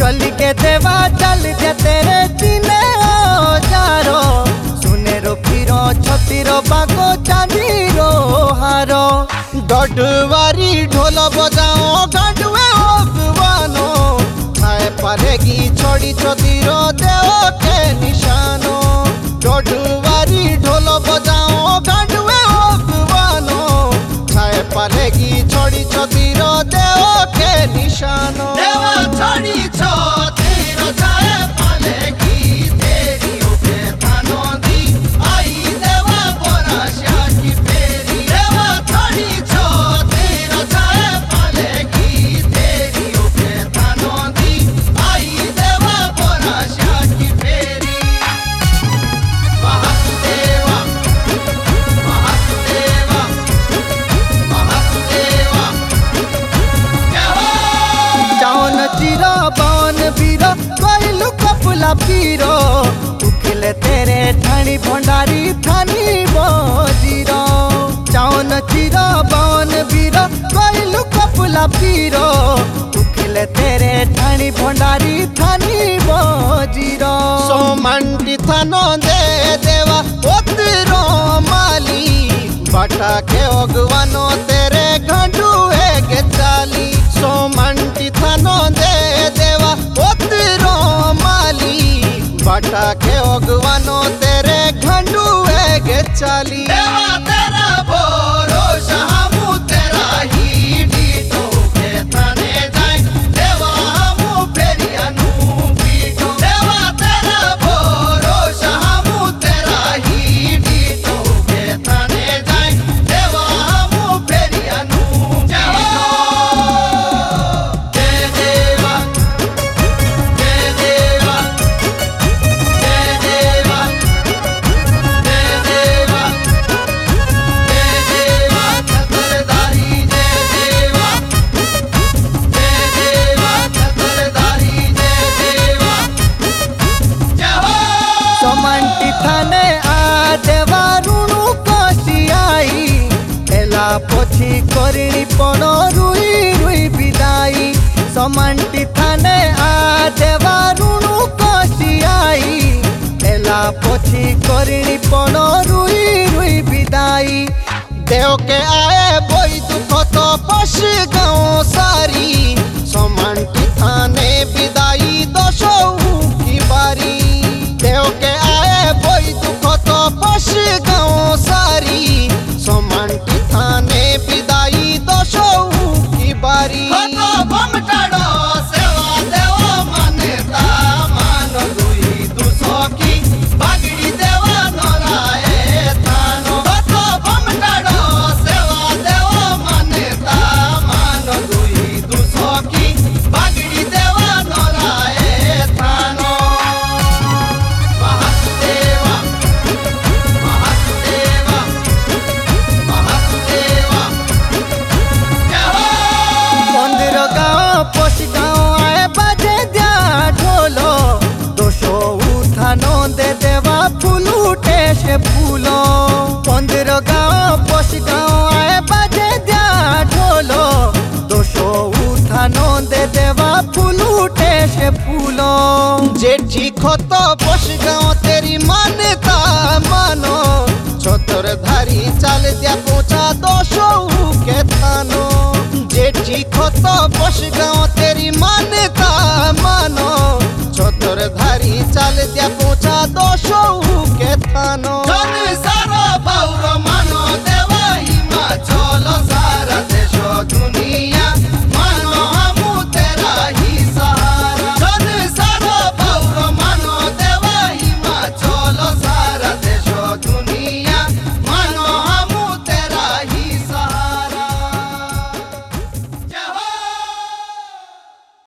चली के देवा चल जा तेरे चिने जारो सुने रो फिरो छतीरो बागो चांदीरो हारो डडवारी ढोल बजाओ गांडुए भगवानो छाए परेगी छोड़ी छतीरो देव के निशानो डडवारी ढोल बजाओ गांडुए भगवानो छाए परेगी छोड़ी छतीरो देव के निशानो देवा छोड़ी छतीरो छाए परेगी तेरी उठे थानो दी आई देवा बरसिया की फेरी देवा छोड़ी छतीरो छाए परेगी तेरी उठे थानो दी आई देवा बरसिया की फेरी महादेवा महादेवा महादेवा चावन चिरो बन बीरो कोइलू कपुला पीरो उखिले तेरे ठाणी भंडारी थानी बजीरो चावन चिरो बन बीरो कोइलू कपुला पीरो उखिले तेरे ठाणी भंडारी थानी बजीरो सोमंटी थानो दे देवा ओतरो माली बटा के ओगवानो तेरे घंडू है के चाली सोमंटी थानो दे देवा ओतरो माली बटा के ओगवानो तेरे घंडू है के चाली देवा तेरा भरोसा हमू तेरा ही डीटो के थाने जाए देवा हमू फेरियानू पीटो देवा तेरा भरोसा हमू तेरा ही डीटो के थाने जाए देवा हमू फेरियानू पीटो जय देवा जय देवा जय देवा जय देवा जय देवा छतरधारी जय देवा जय देवा छतरधारी जय देवा जय हो सोमंटी थाने आ देवा ऋणु कसी आई एला पोछी करिणी पण रुई रुई विदाई सोमंटी थाने आ देवा ऋणु कसी आई एला पोछी करिणी पण रुई रुई विदाई देव के आए बोई दुख तो पश गाँव सारी सोमंटी थाने विदाई दोषो की बारी देव के आए बोई दुख तो पश गाँव सारी सोमंटी थाने विदाई दोषो की बारी सेवा देवा मान्यता मान दुई दुसो की बागड़ी देवा नराए थानो सेवा देवा मान्यता मान दुई दुसो की बागड़ी देवा नराए थानो महादेवा महादेवा महादेवा मंदिर गाँव पश गाँव आए बाजे दिया ढोलो दोषो उठानो दे देवा फूल उठे से फूलो मंदिर गाँव पश गाँव आए बाजे दिया ढोलो दोषो उठानो दे देवा फूल उठे से फूलो जेठी खत बस गाँव तेरी मान्यता मानो छतरधारी चाल दिया पहुँचा दोषो के थानो जेठी खत बस गाँव तेरी मान्यता मानो छतरधारी चाल दिया पहुँचा दोषो के थानो